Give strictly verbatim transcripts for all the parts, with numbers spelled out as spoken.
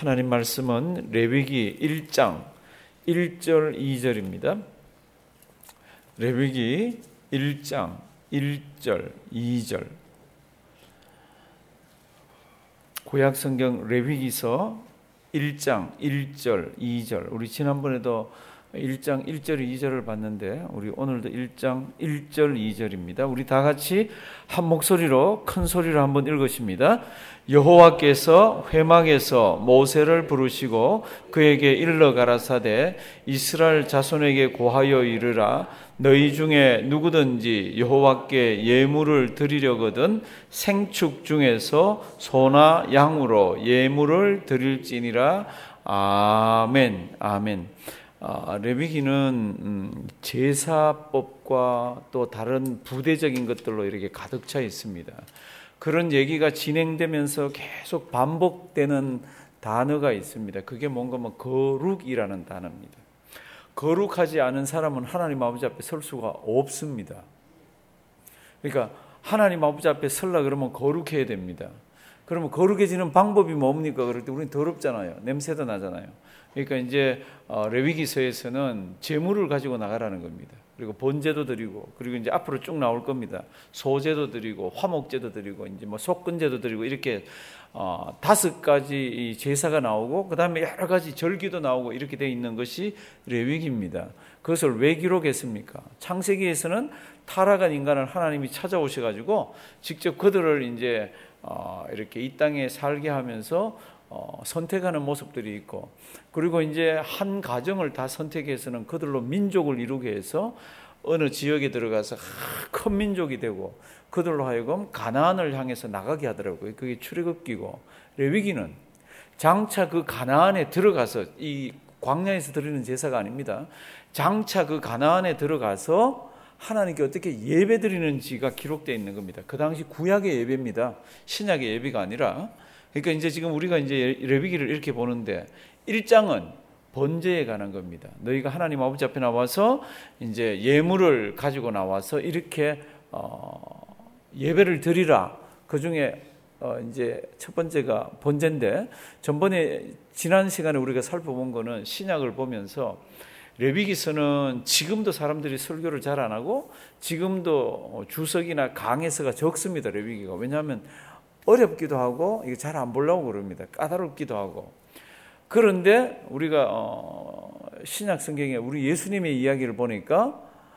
하나님 말씀은 레위기 일 장 일 절 이 절입니다. 레위기 일 장 일 절 이 절. 구약 성경 레위기서 일 장 일 절 이 절. 우리 지난번에도 일 장 일 절 이 절을 봤는데 우리 오늘도 일 장 일 절 이 절입니다. 우리 다 같이 한 목소리로 큰 소리로 한번 읽으십니다. 여호와께서 회막에서 모세를 부르시고 그에게 일러 가라사대 이스라엘 자손에게 고하여 이르라 너희 중에 누구든지 여호와께 예물을 드리려거든 생축 중에서 소나 양으로 예물을 드릴지니라. 아멘. 아멘. 아, 레위기는 음, 제사법과 또 다른 부대적인 것들로 이렇게 가득 차 있습니다. 그런 얘기가 진행되면서 계속 반복되는 단어가 있습니다. 그게 뭔가 뭐 거룩이라는 단어입니다. 거룩하지 않은 사람은 하나님 아버지 앞에 설 수가 없습니다. 그러니까 하나님 아버지 앞에 설라 그러면 거룩해야 됩니다. 그러면 거룩해지는 방법이 뭡니까? 그럴 때 우리는 더럽잖아요. 냄새도 나잖아요. 그러니까 이제 레위기서에서는 제물을 가지고 나가라는 겁니다. 그리고 번제도 드리고, 그리고 이제 앞으로 쭉 나올 겁니다. 소제도 드리고, 화목제도 드리고, 이제 뭐 속건제도 드리고 이렇게 어, 다섯 가지 제사가 나오고, 그 다음에 여러 가지 절기도 나오고 이렇게 돼 있는 것이 레위기입니다. 그것을 왜 기록했습니까? 창세기에서는 타락한 인간을 하나님이 찾아오셔가지고 직접 그들을 이제 어, 이렇게 이 땅에 살게 하면서 어, 선택하는 모습들이 있고, 그리고 이제 한 가정을 다 선택해서는 그들로 민족을 이루게 해서 어느 지역에 들어가서 큰 민족이 되고 그들로 하여금 가나안을 향해서 나가게 하더라고요. 그게 출애굽기고, 레위기는 장차 그 가나안에 들어가서, 이 광야에서 드리는 제사가 아닙니다. 장차 그 가나안에 들어가서 하나님께 어떻게 예배 드리는지가 기록되어 있는 겁니다. 그 당시 구약의 예배입니다. 신약의 예배가 아니라. 그러니까 이제 지금 우리가 이제 레위기를 이렇게 보는데 일 장은 번제에 관한 겁니다. 너희가 하나님 아버지 앞에 나와서 이제 예물을 가지고 나와서 이렇게 어 예배를 드리라. 그 중에 어 이제 첫 번째가 번제인데, 전번에 지난 시간에 우리가 살펴본 거는 신약을 보면서 레위기서는 지금도 사람들이 설교를 잘 안 하고 지금도 주석이나 강해서가 적습니다. 레위기가. 왜냐하면 어렵기도 하고 이게 잘 안 보려고 그럽니다. 까다롭기도 하고. 그런데 우리가 어, 신약 성경에 우리 예수님의 이야기를 보니까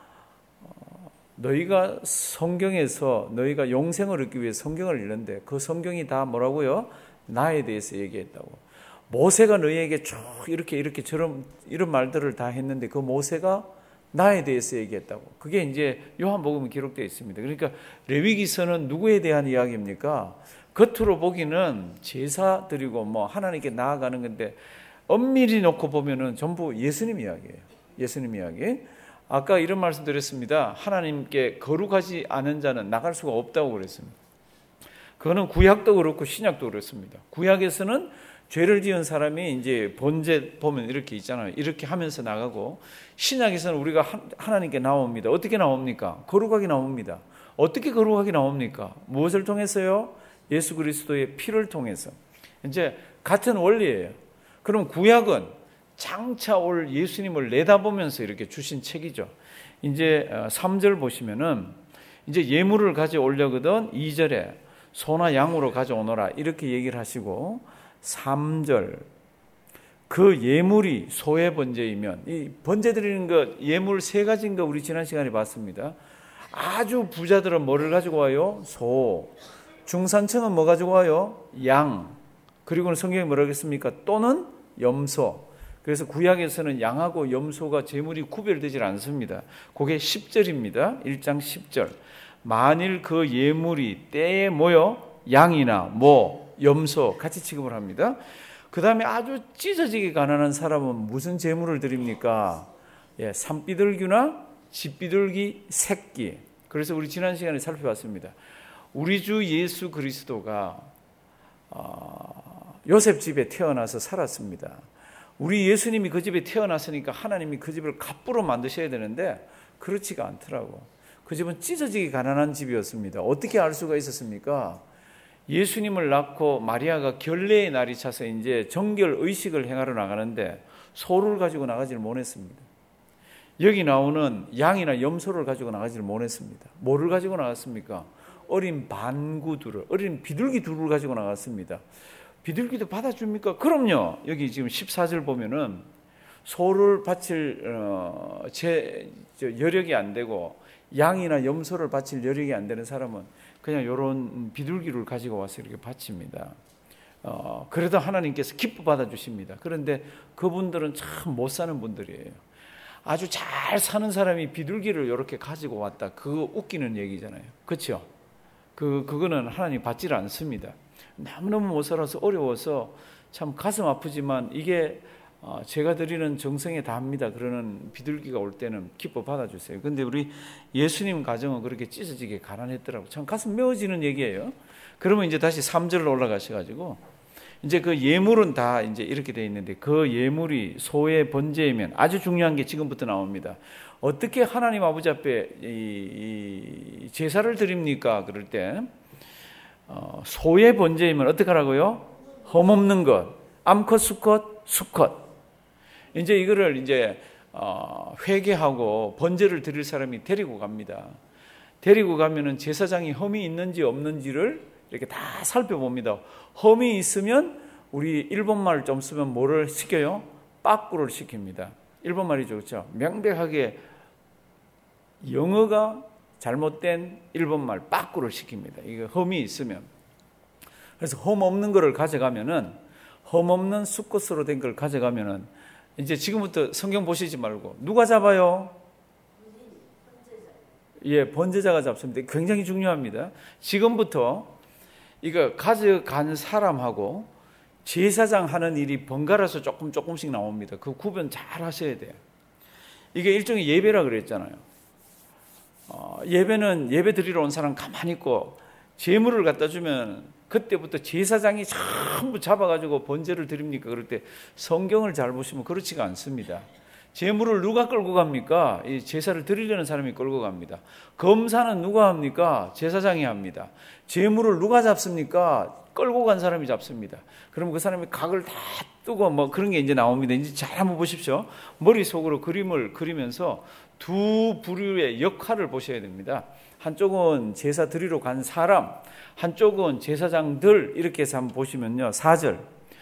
어, 너희가 성경에서 너희가 용생을 얻기 위해 성경을 읽는데 그 성경이 다 뭐라고요? 나에 대해서 얘기했다고. 모세가 너희에게 쭉 이렇게 이렇게 저런 이런 말들을 다 했는데 그 모세가 나에 대해서 얘기했다고. 그게 이제 요한복음에 기록되어 있습니다. 그러니까 레위기서는 누구에 대한 이야기입니까? 겉으로 보기는 제사 드리고 뭐 하나님께 나아가는 건데 엄밀히 놓고 보면은 전부 예수님 이야기예요. 예수님 이야기. 아까 이런 말씀 드렸습니다. 하나님께 거룩하지 않은 자는 나갈 수가 없다고 그랬습니다. 그거는 구약도 그렇고 신약도 그렇습니다. 구약에서는 죄를 지은 사람이 이제 번제 보면 이렇게 있잖아요. 이렇게 하면서 나가고, 신약에서는 우리가 하나님께 나옵니다. 어떻게 나옵니까? 거룩하게 나옵니다. 어떻게 거룩하게 나옵니까? 무엇을 통해서요? 예수 그리스도의 피를 통해서. 이제 같은 원리예요. 그럼 구약은 장차 올 예수님을 내다보면서 이렇게 주신 책이죠. 이제 삼 절 보시면은 이제 예물을 가져오려거든 이 절에 소나 양으로 가져오너라 이렇게 얘기를 하시고, 삼 절 그 예물이 소의 번제이면, 이 번제 드리는 것 예물 세 가지인 거 우리 지난 시간에 봤습니다. 아주 부자들은 뭐를 가지고 와요? 소. 중산층은 뭐 가지고 와요? 양. 그리고는 성경이 뭐라고 했습니까? 또는 염소. 그래서 구약에서는 양하고 염소가 제물이 구별되질 않습니다. 그게 십 절입니다. 일 장 십 절. 만일 그 예물이 때에 모여 양이나 모, 염소 같이 취급을 합니다. 그 다음에 아주 찢어지게 가난한 사람은 무슨 제물을 드립니까? 예, 산비둘기나 집비둘기 새끼. 그래서 우리 지난 시간에 살펴봤습니다. 우리 주 예수 그리스도가 어, 요셉 집에 태어나서 살았습니다. 우리 예수님이 그 집에 태어났으니까 하나님이 그 집을 갑부로 만드셔야 되는데 그렇지가 않더라고. 그 집은 찢어지게 가난한 집이었습니다. 어떻게 알 수가 있었습니까? 예수님을 낳고 마리아가 결례의 날이 차서 이제 정결 의식을 행하러 나가는데 소를 가지고 나가지를 못했습니다. 여기 나오는 양이나 염소를 가지고 나가지를 못했습니다. 뭐를 가지고 나갔습니까? 어린 반구두를, 어린 비둘기 두를 가지고 나갔습니다. 비둘기도 받아줍니까? 그럼요. 여기 지금 십사 절 보면은 소를 바칠 어, 제, 저, 여력이 안 되고 양이나 염소를 바칠 여력이 안 되는 사람은 그냥 이런 비둘기를 가지고 와서 이렇게 바칩니다. 어, 그래도 하나님께서 기뻐 받아주십니다. 그런데 그분들은 참 못 사는 분들이에요. 아주 잘 사는 사람이 비둘기를 이렇게 가지고 왔다. 그거 웃기는 얘기잖아요. 그렇죠? 그, 그거는 하나님 받지를 않습니다. 너무너무 못 살아서 어려워서 참 가슴 아프지만 이게 어, 제가 드리는 정성에 다합니다. 그러는 비둘기가 올 때는 기뻐 받아주세요. 근데 우리 예수님 가정은 그렇게 찢어지게 가난했더라고요. 참 가슴 메워지는 얘기예요. 그러면 이제 다시 삼 절로 올라가셔가지고 이제 그 예물은 다 이제 이렇게 돼 있는데 그 예물이 소의 번제이면 아주 중요한 게 지금부터 나옵니다. 어떻게 하나님 아버지 앞에 이, 이 제사를 드립니까? 그럴 때 어, 소의 번제이면 어떻게 하라고요? 흠없는 것, 암컷, 수컷, 수컷. 이제 이거를 이제 어, 회개하고 번제를 드릴 사람이 데리고 갑니다. 데리고 가면은 제사장이 흠이 있는지 없는지를 이렇게 다 살펴봅니다. 흠이 있으면 우리 일본말 좀 쓰면 뭐를 시켜요? 빠꾸를 시킵니다. 일본말이죠, 그렇죠? 명백하게 영어가 잘못된 일본말 빠꾸를 시킵니다. 이거 흠이 있으면. 그래서 흠 없는 거를 가져가면은 흠 없는 수컷으로 된 걸 가져가면은 이제 지금부터 성경 보시지 말고 누가 잡아요? 예, 번제자가 잡습니다. 굉장히 중요합니다. 지금부터 이거 가져간 사람하고 제사장 하는 일이 번갈아서 조금 조금씩 나옵니다. 그 구분 잘 하셔야 돼요. 이게 일종의 예배라 그랬잖아요. 어, 예배는 예배 드리러 온 사람 가만히 있고 제물을 갖다 주면 그때부터 제사장이 전부 잡아가지고 번제를 드립니까? 그럴 때 성경을 잘 보시면 그렇지가 않습니다. 제물을 누가 끌고 갑니까? 이 제사를 드리려는 사람이 끌고 갑니다. 검사는 누가 합니까? 제사장이 합니다. 제물을 누가 잡습니까? 끌고 간 사람이 잡습니다. 그럼 그 사람이 각을 다 뜨고 뭐 그런 게 이제 나옵니다. 이제 잘 한번 보십시오. 머릿속으로 그림을 그리면서 두 부류의 역할을 보셔야 됩니다. 한쪽은 제사 드리러 간 사람, 한쪽은 제사장들, 이렇게 해서 한번 보시면요. 사 절.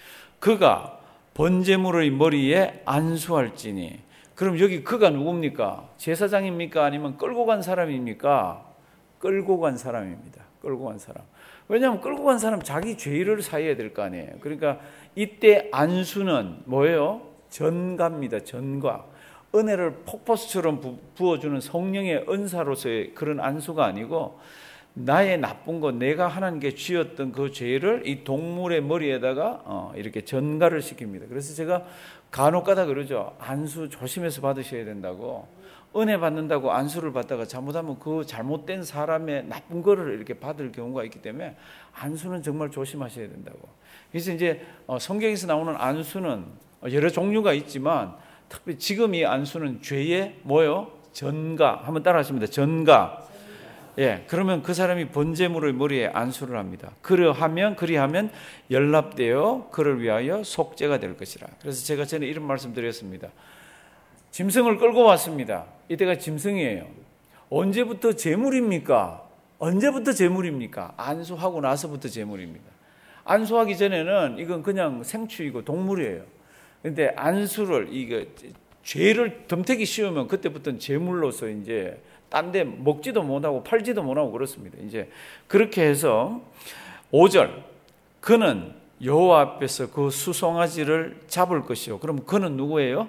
그가 번제물의 머리에 안수할지니. 그럼 여기 그가 누굽니까? 제사장입니까? 아니면 끌고 간 사람입니까? 끌고 간 사람입니다. 끌고 간 사람. 왜냐하면 끌고 간 사람 자기 죄를 사해야 될 거 아니에요. 그러니까 이때 안수는 뭐예요? 전가입니다. 전가. 은혜를 폭포수처럼 부어주는 성령의 은사로서의 그런 안수가 아니고 나의 나쁜 것, 내가 하나님께 쥐었던 그 죄를 이 동물의 머리에다가 어, 이렇게 전가를 시킵니다. 그래서 제가 간혹가다 그러죠. 안수 조심해서 받으셔야 된다고. 은혜 받는다고 안수를 받다가 잘못하면 그 잘못된 사람의 나쁜 거를 이렇게 받을 경우가 있기 때문에 안수는 정말 조심하셔야 된다고. 그래서 이제 어, 성경에서 나오는 안수는 여러 종류가 있지만 특히 지금 이 안수는 죄의 뭐요? 전가. 한번 따라하십니다. 전가. 예, 그러면 그 사람이 번제물의 머리에 안수를 합니다. 그러하면 그리하면 연락되어 그를 위하여 속죄가 될 것이라. 그래서 제가 전에 이런 말씀 드렸습니다. 짐승을 끌고 왔습니다. 이때가 짐승이에요. 언제부터 제물입니까? 언제부터 제물입니까? 안수하고 나서부터 제물입니다. 안수하기 전에는 이건 그냥 생추이고 동물이에요. 근데 안수를 이거 죄를 덤태기 씌우면 그때부터는 제물로서 이제 딴 데 먹지도 못하고 팔지도 못하고 그렇습니다. 이제 그렇게 해서 오 절. 그는 여호와 앞에서 그 수송아지를 잡을 것이요. 그럼 그는 누구예요?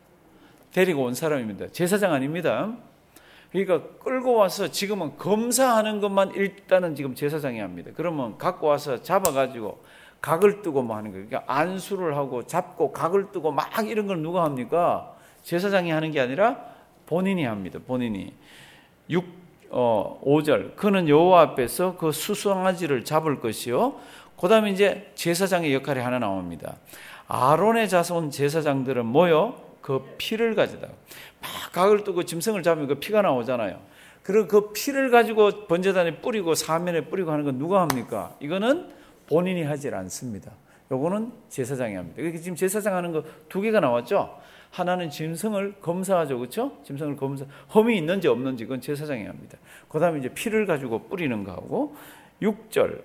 데리고 온 사람입니다. 제사장 아닙니다. 그러니까 끌고 와서 지금은 검사하는 것만 일단은 지금 제사장이 합니다. 그러면 갖고 와서 잡아가지고 각을 뜨고 뭐 하는 거예요. 그러니까 안수를 하고 잡고 각을 뜨고 막 이런 걸 누가 합니까? 제사장이 하는 게 아니라 본인이 합니다. 본인이. 육, 어, 오 절. 그는 여호와 앞에서 그 수송아지를 잡을 것이요. 그 다음에 이제 제사장의 역할이 하나 나옵니다. 아론의 자손 제사장들은 뭐요? 그 피를 가져다. 막 각을 뜨고 짐승을 잡으면 그 피가 나오잖아요. 그리고 그 피를 가지고 번제단에 뿌리고 사면에 뿌리고 하는 건 누가 합니까? 이거는 본인이 하질 않습니다. 요거는 제사장이 합니다. 그러니까 지금 제사장 하는 거 두 개가 나왔죠. 하나는 짐승을 검사하죠, 그렇죠? 짐승을 검사, 험이 있는지 없는지 그건 제사장이 합니다. 그다음에 이제 피를 가지고 뿌리는 거하고 육 절.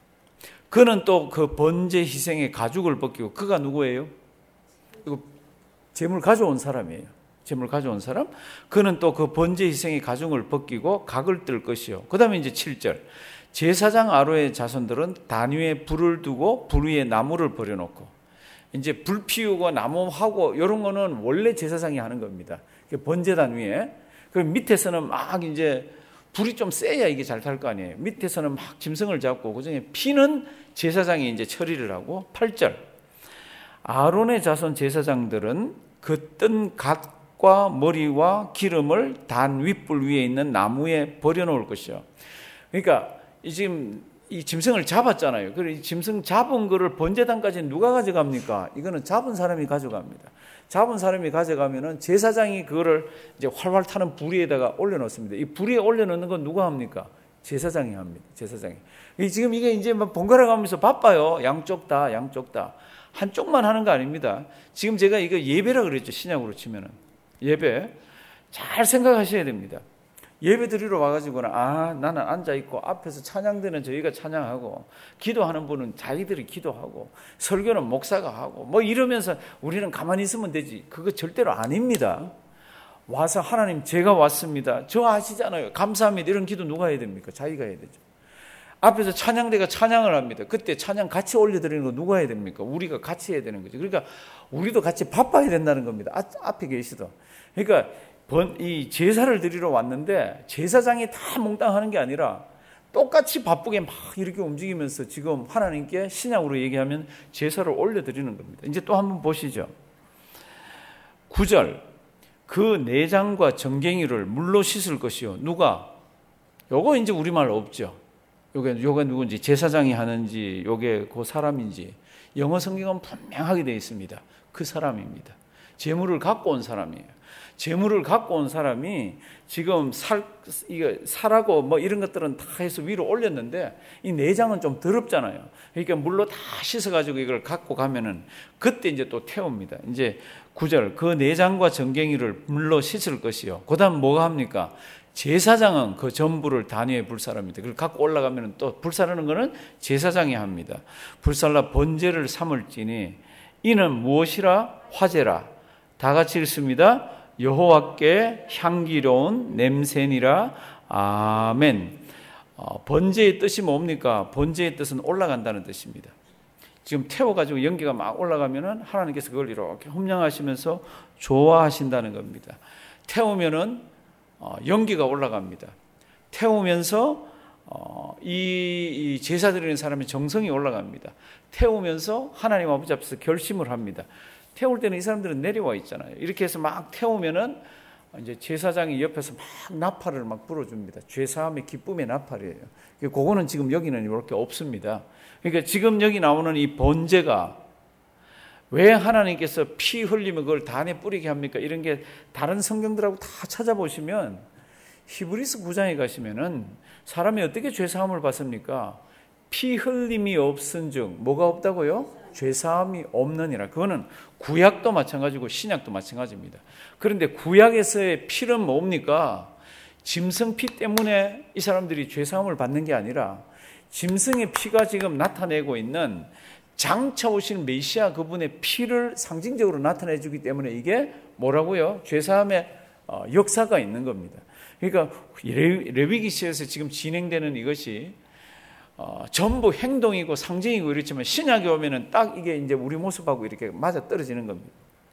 그는 또 그 번제 희생의 가죽을 벗기고 그가 누구예요? 이거 제물 가져온 사람이에요. 제물 가져온 사람. 그는 또 그 번제 희생의 가죽을 벗기고 각을 뜰 것이요. 그다음에 이제 칠 절. 제사장 아론의 자손들은 단 위에 불을 두고 불 위에 나무를 버려놓고 이제 불 피우고 나무 하고 이런 거는 원래 제사장이 하는 겁니다. 번제단 위에. 그 밑에서는 막 이제 불이 좀 세야 이게 잘 탈 거 아니에요. 밑에서는 막 짐승을 잡고 그중에 피는 제사장이 이제 처리를 하고 팔 절. 아론의 자손 제사장들은 그 뜬 갓과 머리와 기름을 단 윗불 위에 있는 나무에 버려놓을 것이요. 그러니까 이 지금 이 짐승을 잡았잖아요. 그리고 이 짐승 잡은 거를 번제단까지 누가 가져갑니까? 이거는 잡은 사람이 가져갑니다. 잡은 사람이 가져가면은 제사장이 그거를 이제 활활 타는 불 위에다가 올려놓습니다. 이 불 위에 올려놓는 건 누가 합니까? 제사장이 합니다. 제사장이. 지금 이게 이제 막 번갈아 가면서 바빠요. 양쪽 다, 양쪽 다. 한쪽만 하는 거 아닙니다. 지금 제가 이거 예배라 그랬죠. 신약으로 치면은. 예배. 잘 생각하셔야 됩니다. 예배 드리러 와가지고는 아 나는 앉아있고 앞에서 찬양되는 저희가 찬양하고 기도하는 분은 자기들이 기도하고 설교는 목사가 하고 뭐 이러면서 우리는 가만히 있으면 되지. 그거 절대로 아닙니다. 와서 하나님 제가 왔습니다. 저 아시잖아요. 감사합니다. 이런 기도 누가 해야 됩니까? 자기가 해야 되죠. 앞에서 찬양대가 찬양을 합니다. 그때 찬양 같이 올려드리는 거 누가 해야 됩니까? 우리가 같이 해야 되는 거죠. 그러니까 우리도 같이 바빠야 된다는 겁니다. 앞에 계시도. 그러니까 이 제사를 드리러 왔는데 제사장이 다 몽땅 하는 게 아니라 똑같이 바쁘게 막 이렇게 움직이면서 지금 하나님께 신약으로 얘기하면 제사를 올려드리는 겁니다. 이제 또 한번 보시죠. 구 절. 그 내장과 정갱이를 물로 씻을 것이요. 누가? 요거 이제 우리말 없죠. 요게, 요게 누군지, 제사장이 하는지, 요게 그 사람인지. 영어 성경은 분명하게 되어 있습니다. 그 사람입니다. 제물을 갖고 온 사람이에요. 재물을 갖고 온 사람이 지금 살, 이거 살하고 뭐 이런 것들은 다 해서 위로 올렸는데 이 내장은 좀 더럽잖아요. 그러니까 물로 다 씻어가지고 이걸 갖고 가면은 그때 이제 또 태웁니다. 이제 구 절. 그 내장과 정갱이를 물로 씻을 것이요. 그 다음 뭐가 합니까? 제사장은 그 전부를 단위에 불사릅니다. 그걸 갖고 올라가면은 또 불사르는 거는 제사장이 합니다. 불살라 번제를 삼을지니 이는 무엇이라? 화제라. 다 같이 읽습니다. 여호와께 향기로운 냄새니라. 아멘. 어, 번제의 뜻이 뭡니까? 번제의 뜻은 올라간다는 뜻입니다. 지금 태워가지고 연기가 막 올라가면은 하나님께서 그걸 이렇게 흠량하시면서 좋아하신다는 겁니다. 태우면은 어, 연기가 올라갑니다. 태우면서 어, 이, 이 제사 드리는 사람의 정성이 올라갑니다. 태우면서 하나님 아버지 앞에서 결심을 합니다. 태울 때는 이 사람들은 내려와 있잖아요. 이렇게 해서 막 태우면은 이제 제사장이 옆에서 막 나팔을 막 불어줍니다. 죄사함의 기쁨의 나팔이에요. 그거는 지금 여기는 이렇게 없습니다. 그러니까 지금 여기 나오는 이 번제가 왜 하나님께서 피 흘리면 그걸 단에 뿌리게 합니까? 이런 게 다른 성경들하고 다 찾아보시면 히브리서 구 장에 가시면은 사람이 어떻게 죄사함을 받습니까? 피 흘림이 없은즉 뭐가 없다고요? 죄사함이 없느니라. 그거는 구약도 마찬가지고 신약도 마찬가지입니다. 그런데 구약에서의 피는 뭡니까? 짐승 피 때문에 이 사람들이 죄사함을 받는 게 아니라 짐승의 피가 지금 나타내고 있는 장차 오신 메시아 그분의 피를 상징적으로 나타내 주기 때문에 이게 뭐라고요? 죄사함의 역사가 있는 겁니다. 그러니까 레위기시에서 지금 진행되는 이것이 어, 전부 행동이고 상징이고 이렇지만 신약에 오면은 딱 이게 이제 우리 모습하고 이렇게 맞아 떨어지는 겁니다.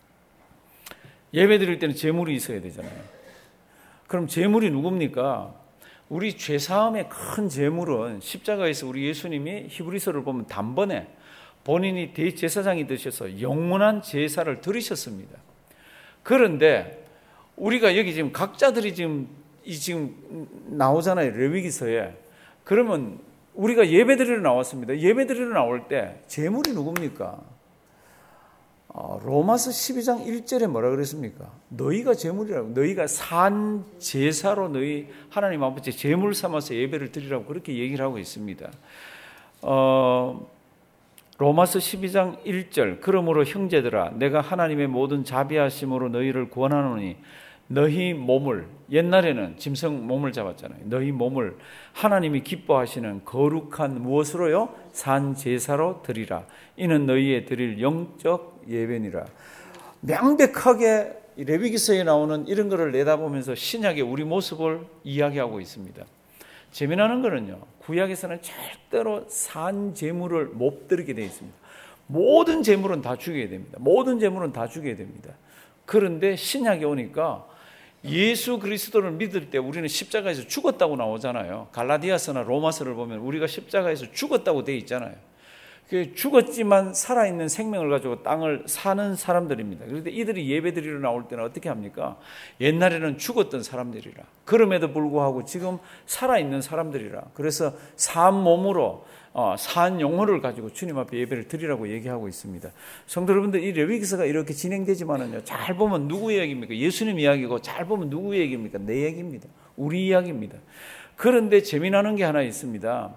예배 드릴 때는 제물이 있어야 되잖아요. 그럼 제물이 누굽니까? 우리 죄사함의 큰 제물은 십자가에서 우리 예수님이 히브리서를 보면 단번에 본인이 대제사장이 되셔서 영원한 제사를 드리셨습니다. 그런데 우리가 여기 지금 각자들이 지금 이 지금 나오잖아요. 레위기서에. 그러면 우리가 예배드리러 나왔습니다. 예배드리러 나올 때 제물이 누굽니까? 어, 로마서 십이 장 일 절에 뭐라 그랬습니까? 너희가 제물이라고, 너희가 산 제사로 너희 하나님 아버지 제물 삼아서 예배를 드리라고 그렇게 얘기를 하고 있습니다. 어, 로마서 십이 장 일 절, 그러므로 형제들아 내가 하나님의 모든 자비하심으로 너희를 구원하노니 너희 몸을, 옛날에는 짐승 몸을 잡았잖아요. 너희 몸을 하나님이 기뻐하시는 거룩한 무엇으로요? 산 제사로 드리라. 이는 너희의 드릴 영적 예배니라. 명백하게 레위기서에 나오는 이런 것을 내다보면서 신약의 우리 모습을 이야기하고 있습니다. 재미나는 거는요, 구약에서는 절대로 산 제물을 못 드리게 되어 있습니다. 모든 제물은 다 죽여야 됩니다. 모든 제물은 다 죽여야 됩니다. 그런데 신약에 오니까 예수 그리스도를 믿을 때 우리는 십자가에서 죽었다고 나오잖아요. 갈라디아서나 로마서를 보면 우리가 십자가에서 죽었다고 되어 있잖아요. 죽었지만 살아있는 생명을 가지고 땅을 사는 사람들입니다. 그런데 이들이 예배드리러 나올 때는 어떻게 합니까? 옛날에는 죽었던 사람들이라. 그럼에도 불구하고 지금 살아있는 사람들이라. 그래서 산 몸으로 어, 산 영혼을 가지고 주님 앞에 예배를 드리라고 얘기하고 있습니다. 성도 여러분들, 이 레위기서가 이렇게 진행되지만은요, 잘 보면 누구 이야기입니까? 예수님 이야기고, 잘 보면 누구 얘기입니까? 내 얘기입니다. 우리 이야기입니다. 그런데 재미나는 게 하나 있습니다.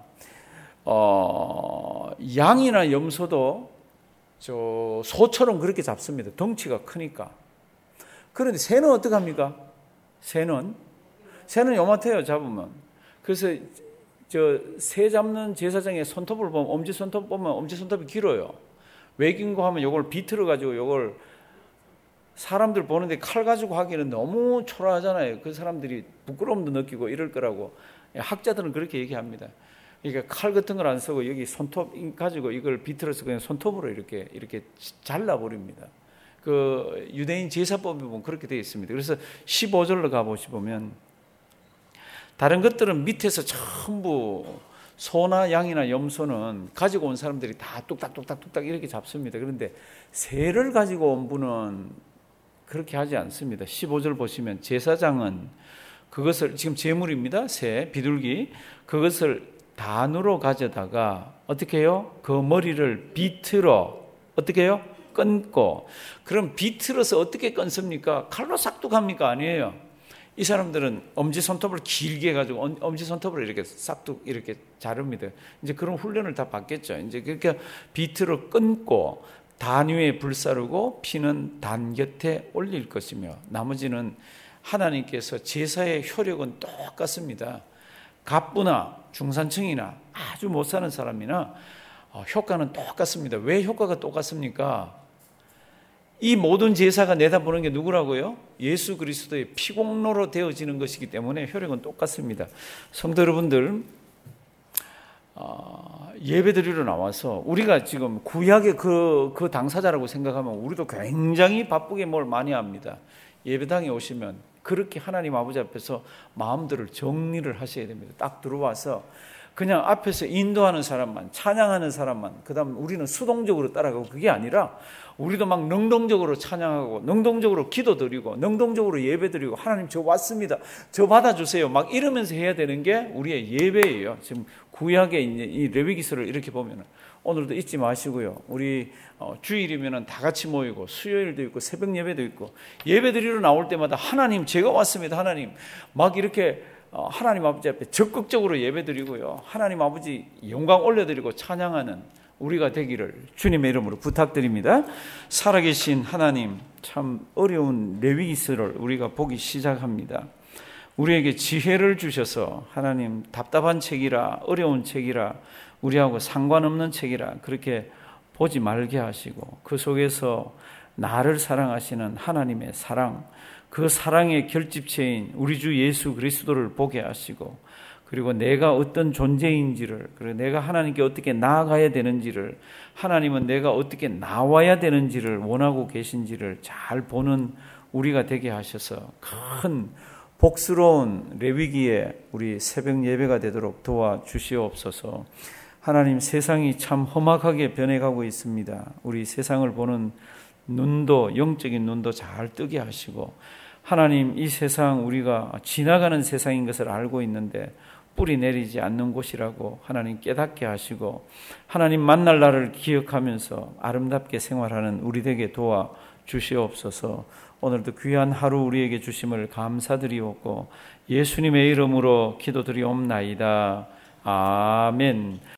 어, 양이나 염소도 저 소처럼 그렇게 잡습니다. 덩치가 크니까. 그런데 새는 어떻게 합니까? 새는 새는 요만해요, 잡으면. 그래서 저 새 잡는 제사장의 손톱을 보면, 엄지 손톱 보면 엄지 손톱이 길어요. 왜 긴거 하면 요걸 비틀어 가지고 요걸 사람들 보는데 칼 가지고 하기는 너무 초라하잖아요. 그 사람들이 부끄러움도 느끼고 이럴 거라고 학자들은 그렇게 얘기합니다. 그러니까 칼 같은 걸 안 쓰고 여기 손톱 가지고 이걸 비틀어서 그냥 손톱으로 이렇게 이렇게 잘라 버립니다. 그 유대인 제사법에 보면 그렇게 되어 있습니다. 그래서 십오 절로 가 보시면, 다른 것들은 밑에서 전부 소나 양이나 염소는 가지고 온 사람들이 다 뚝딱뚝딱뚝딱 이렇게 잡습니다. 그런데 새를 가지고 온 분은 그렇게 하지 않습니다. 십오 절 보시면 제사장은 그것을, 지금 제물입니다. 새, 비둘기, 그것을 단으로 가져다가 어떻게 해요? 그 머리를 비틀어 어떻게 해요? 끊고. 그럼 비틀어서 어떻게 끊습니까? 칼로 싹둑합니까? 아니에요. 이 사람들은 엄지손톱을 길게 해가지고 엄지손톱을 이렇게 싹둑 이렇게 자릅니다. 이제 그런 훈련을 다 받겠죠. 이제 그렇게 비틀어 끊고 단 위에 불사르고 피는 단 곁에 올릴 것이며, 나머지는 하나님께서 제사의 효력은 똑같습니다. 갑부나 중산층이나 아주 못 사는 사람이나 효과는 똑같습니다. 왜 효과가 똑같습니까? 이 모든 제사가 내다보는 게 누구라고요? 예수 그리스도의 피공로로 되어지는 것이기 때문에 효력은 똑같습니다. 성도 여러분들, 어, 예배드리러 나와서 우리가 지금 구약의 그, 그 당사자라고 생각하면 우리도 굉장히 바쁘게 뭘 많이 합니다. 예배당에 오시면 그렇게 하나님 아버지 앞에서 마음들을 정리를 하셔야 됩니다. 딱 들어와서 그냥 앞에서 인도하는 사람만, 찬양하는 사람만, 그 다음 우리는 수동적으로 따라가고, 그게 아니라 우리도 막 능동적으로 찬양하고, 능동적으로 기도드리고, 능동적으로 예배드리고, 하나님 저 왔습니다, 저 받아주세요, 막 이러면서 해야 되는 게 우리의 예배예요. 지금 구약에 있는 이 레위기서를 이렇게 보면은, 오늘도 잊지 마시고요. 우리 어, 주일이면은 다 같이 모이고, 수요일도 있고, 새벽 예배도 있고, 예배드리러 나올 때마다 하나님 제가 왔습니다, 하나님, 막 이렇게 하나님 아버지 앞에 적극적으로 예배드리고요, 하나님 아버지 영광 올려드리고 찬양하는 우리가 되기를 주님의 이름으로 부탁드립니다. 살아계신 하나님, 참 어려운 레위기서를 우리가 보기 시작합니다. 우리에게 지혜를 주셔서, 하나님 답답한 책이라, 어려운 책이라, 우리하고 상관없는 책이라 그렇게 보지 말게 하시고, 그 속에서 나를 사랑하시는 하나님의 사랑, 그 사랑의 결집체인 우리 주 예수 그리스도를 보게 하시고, 그리고 내가 어떤 존재인지를, 그리고 내가 하나님께 어떻게 나아가야 되는지를, 하나님은 내가 어떻게 나와야 되는지를 원하고 계신지를 잘 보는 우리가 되게 하셔서 큰 복스러운 레위기에 우리 새벽 예배가 되도록 도와주시옵소서. 하나님, 세상이 참 험악하게 변해가고 있습니다. 우리 세상을 보는 눈도, 영적인 눈도 잘 뜨게 하시고, 하나님, 이 세상 우리가 지나가는 세상인 것을 알고 있는데 뿌리 내리지 않는 곳이라고 하나님 깨닫게 하시고 하나님 만날 날을 기억하면서 아름답게 생활하는 우리 되게 도와 주시옵소서. 오늘도 귀한 하루 우리에게 주심을 감사드리옵고 예수님의 이름으로 기도드리옵나이다. 아멘.